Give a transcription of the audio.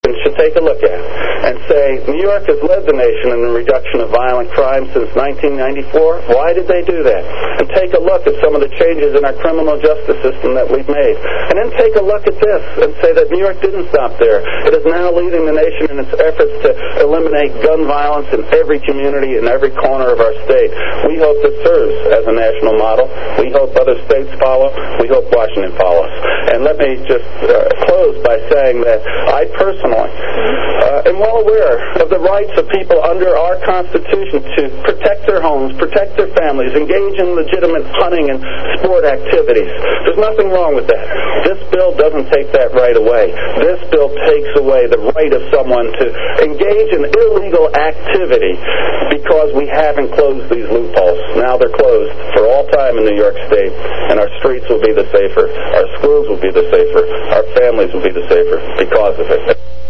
Americans should take a look at and say, New York has led the nation in the reduction of violent crime since 1994. Why did they do that? And take a look at some of the changes in our criminal justice system that we've made. And then take a look at this and say that New York didn't stop there. It is now leading the nation in its efforts to eliminate gun violence in every community, in every corner of our state. We hope this serves as a national model. We hope other states follow. We hope Washington follows. And let me just close by saying that I personally am well aware of the rights of people under our Constitution to protect their homes, protect their families, engage in legitimate hunting and sport activities. There's nothing wrong with that. This bill doesn't take that right away. This bill takes away the right of someone to engage in illegal activity because we haven't closed these loopholes. Now they're closed for all time in New York State, and our streets will be the safer, our schools will be the safer, our families will be the safer because of it.